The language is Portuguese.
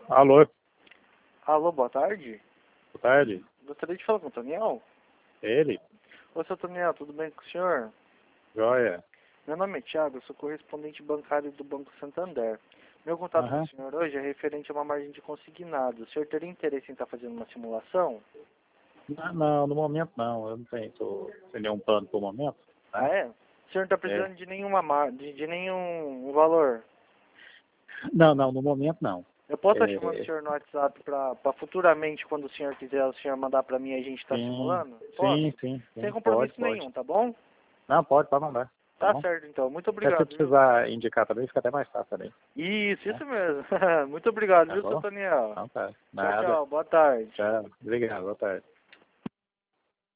Alô, Alô, boa tarde. boa tarde. Gostaria de falar com o Toniel. Ele? Ô, seu Toniel, tudo bem com o senhor? Joia. Meu nome é Thiago, eu sou correspondente bancário do Banco Santander. Meu contato com Aham. o senhor hoje é referente a uma margem de consignado. O senhor teria interesse em estar fazendo uma simulação? Não, no momento não. Eu não tenho, tô sem nenhum plano por momento. Ah, Né? é? O senhor não está É. precisando de nenhuma de nenhum valor? Não, no momento não. Eu posso estar chamando o É, senhor no WhatsApp para futuramente, quando o senhor quiser, o senhor mandar para mim e a gente está sim, simulando? Posso? Sem sim, compromisso pode. nenhum, tá bom? Não, pode mandar, tá Tá bom? certo, então. Muito Até se obrigado, viu? precisar indicar também, fica até mais fácil também. Né? Isso mesmo. Muito obrigado, Tá viu, seu bom? Daniel? Então tá. Tchau, Nada. tchau. Boa tarde. Tchau. Obrigado, boa tarde.